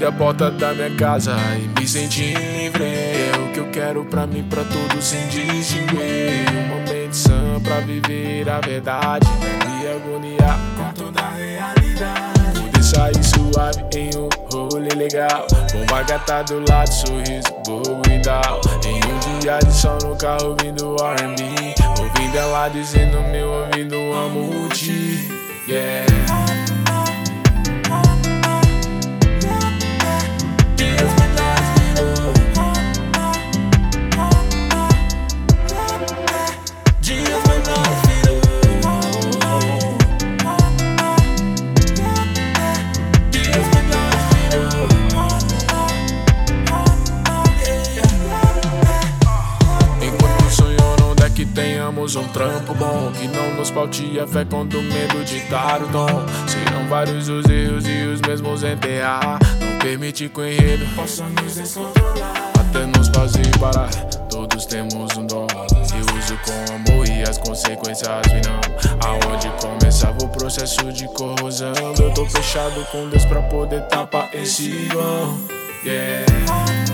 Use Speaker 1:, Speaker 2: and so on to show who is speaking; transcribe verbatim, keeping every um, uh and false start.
Speaker 1: abrir a porta da minha casa e me sentir livre. É o que eu quero pra mim, pra todos sem distinguir. Uma mente sã pra viver a verdade, não me agoniar com toda a realidade. Poder sair suave em um rolê legal, bomba gata do lado, sorriso, bobo e down. Em um dia de sol no carro ouvindo R and B, ouvindo ela dizendo no meu ouvido amo-te, yeah. Que tenhamos um trampo bom, que não nos falte a fé quando o medo ditar o dom. Serão vários os erros e os mesmos enterrar, não permite que o enredo possa nos descontrolar, até nos fazer parar. Todos temos um dom, e uso com amor e as consequências virão. Aonde começava o processo de corrosão, eu tô fechado com Deus pra poder tapar esse vão, yeah.